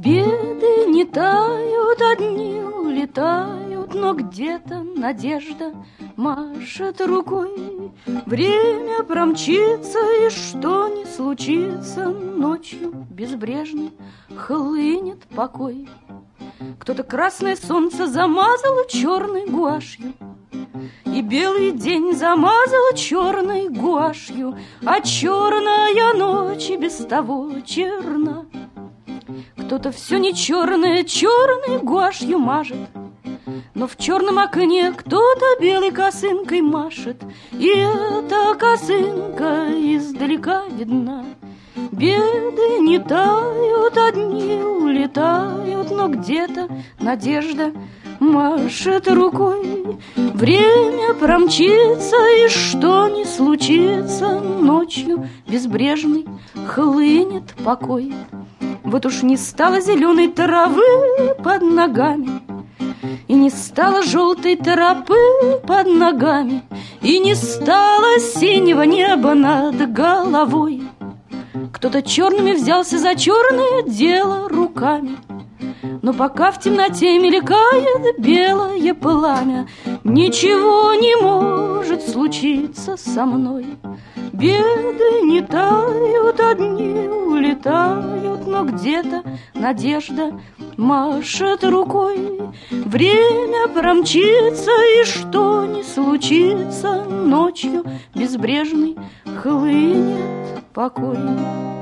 Беды не тают, одни улетают, но где-то надежда машет рукой. Время промчится, и что ни случится, ночью безбрежной хлынет покой. Кто-то красное солнце замазал черной гуашью, и белый день замазал черной гуашью, а черная ночь и без того черна. Кто-то все не черное черной гуашью мажет, но в черном окне кто-то белой косынкой машет, и эта косынка издалека видна. Беды не тают, одни улетают, но где-то надежда машет рукой. Время промчится, и что ни случится, ночью безбрежной хлынет покой. Вот уж не стало зеленой травы под ногами, и не стало желтой тропы под ногами, и не стало синего неба над головой. Кто-то черными взялся за черное дело руками, но пока в темноте мелькает белое пламя, ничего не может случиться со мной. Беды не тают, одни улетают, но где-то надежда машет рукой. Время промчится, и что ни случится, ночью безбрежный хлынет покой.